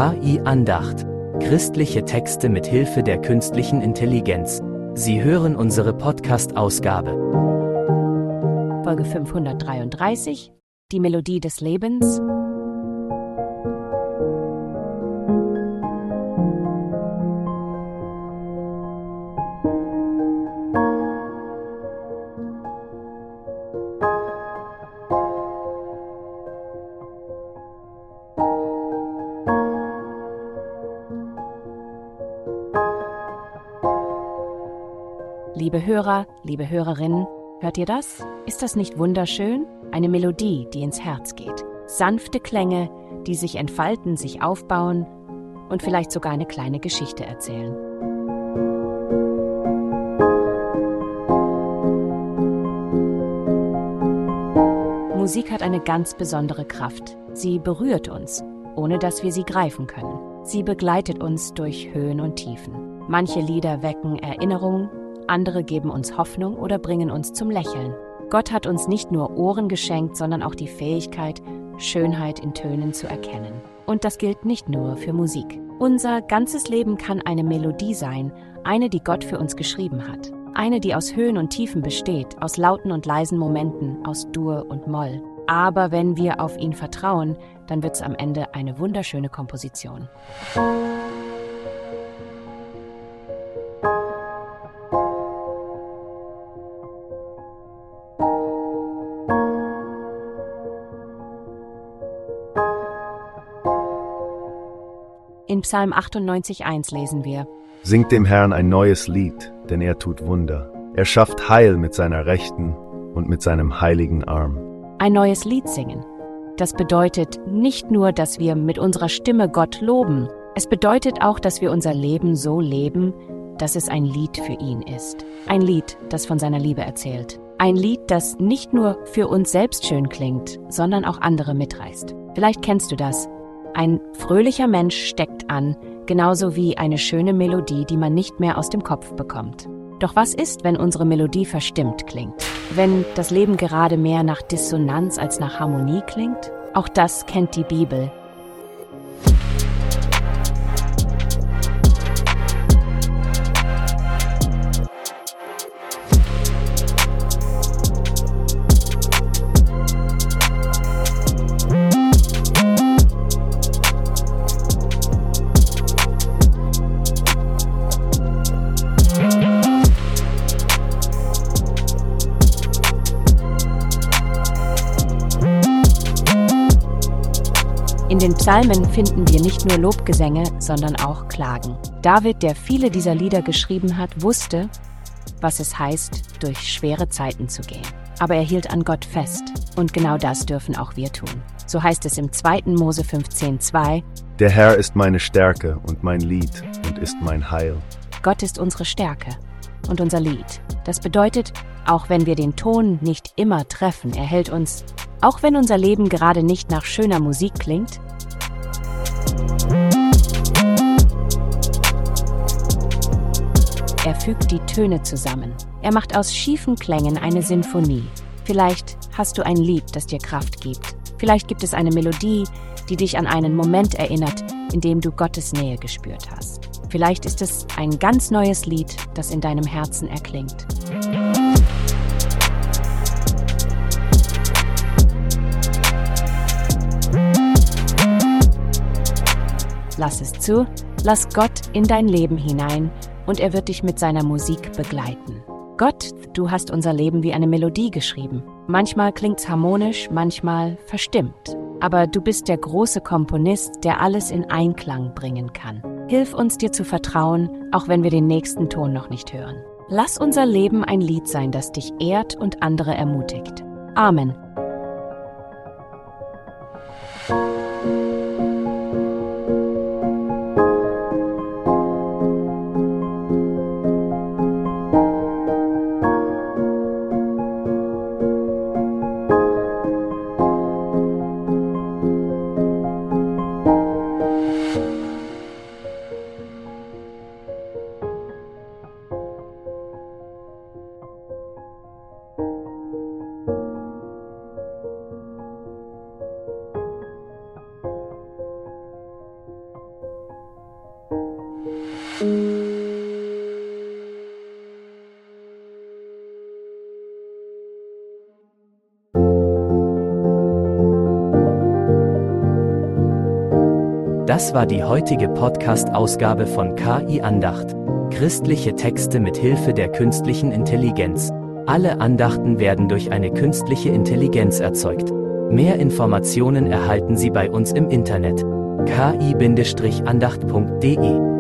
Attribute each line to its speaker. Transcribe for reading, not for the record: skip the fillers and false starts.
Speaker 1: KI Andacht. Christliche Texte mit Hilfe der künstlichen Intelligenz. Sie hören unsere Podcast-Ausgabe.
Speaker 2: Folge 533, die Melodie des Lebens. Liebe Hörer, liebe Hörerinnen, hört ihr das? Ist das nicht wunderschön? Eine Melodie, die ins Herz geht. Sanfte Klänge, die sich entfalten, sich aufbauen und vielleicht sogar eine kleine Geschichte erzählen. Musik hat eine ganz besondere Kraft. Sie berührt uns, ohne dass wir sie greifen können. Sie begleitet uns durch Höhen und Tiefen. Manche Lieder wecken Erinnerungen, andere geben uns Hoffnung oder bringen uns zum Lächeln. Gott hat uns nicht nur Ohren geschenkt, sondern auch die Fähigkeit, Schönheit in Tönen zu erkennen. Und das gilt nicht nur für Musik. Unser ganzes Leben kann eine Melodie sein, eine, die Gott für uns geschrieben hat. Eine, die aus Höhen und Tiefen besteht, aus lauten und leisen Momenten, aus Dur und Moll. Aber wenn wir auf ihn vertrauen, dann wird es am Ende eine wunderschöne Komposition. In Psalm 98,1 lesen wir:
Speaker 3: Singt dem Herrn ein neues Lied, denn er tut Wunder. Er schafft Heil mit seiner Rechten und mit seinem heiligen Arm.
Speaker 2: Ein neues Lied singen. Das bedeutet nicht nur, dass wir mit unserer Stimme Gott loben. Es bedeutet auch, dass wir unser Leben so leben, dass es ein Lied für ihn ist. Ein Lied, das von seiner Liebe erzählt. Ein Lied, das nicht nur für uns selbst schön klingt, sondern auch andere mitreißt. Vielleicht kennst du das. Ein fröhlicher Mensch steckt an, genauso wie eine schöne Melodie, die man nicht mehr aus dem Kopf bekommt. Doch was ist, wenn unsere Melodie verstimmt klingt? Wenn das Leben gerade mehr nach Dissonanz als nach Harmonie klingt? Auch das kennt die Bibel. In den Psalmen finden wir nicht nur Lobgesänge, sondern auch Klagen. David, der viele dieser Lieder geschrieben hat, wusste, was es heißt, durch schwere Zeiten zu gehen. Aber er hielt an Gott fest. Und genau das dürfen auch wir tun. So heißt es im 2. Mose 15,2:
Speaker 3: Der Herr ist meine Stärke und mein Lied und ist mein Heil.
Speaker 2: Gott ist unsere Stärke und unser Lied. Das bedeutet, auch wenn wir den Ton nicht immer treffen, er hält uns. Auch wenn unser Leben gerade nicht nach schöner Musik klingt, er fügt die Töne zusammen. Er macht aus schiefen Klängen eine Sinfonie. Vielleicht hast du ein Lied, das dir Kraft gibt. Vielleicht gibt es eine Melodie, die dich an einen Moment erinnert, in dem du Gottes Nähe gespürt hast. Vielleicht ist es ein ganz neues Lied, das in deinem Herzen erklingt. Lass es zu, lass Gott in dein Leben hinein und er wird dich mit seiner Musik begleiten. Gott, du hast unser Leben wie eine Melodie geschrieben. Manchmal klingt's harmonisch, manchmal verstimmt. Aber du bist der große Komponist, der alles in Einklang bringen kann. Hilf uns, dir zu vertrauen, auch wenn wir den nächsten Ton noch nicht hören. Lass unser Leben ein Lied sein, das dich ehrt und andere ermutigt. Amen.
Speaker 1: Das war die heutige Podcast-Ausgabe von KI Andacht. Christliche Texte mit Hilfe der künstlichen Intelligenz. Alle Andachten werden durch eine künstliche Intelligenz erzeugt. Mehr Informationen erhalten Sie bei uns im Internet: ki-andacht.de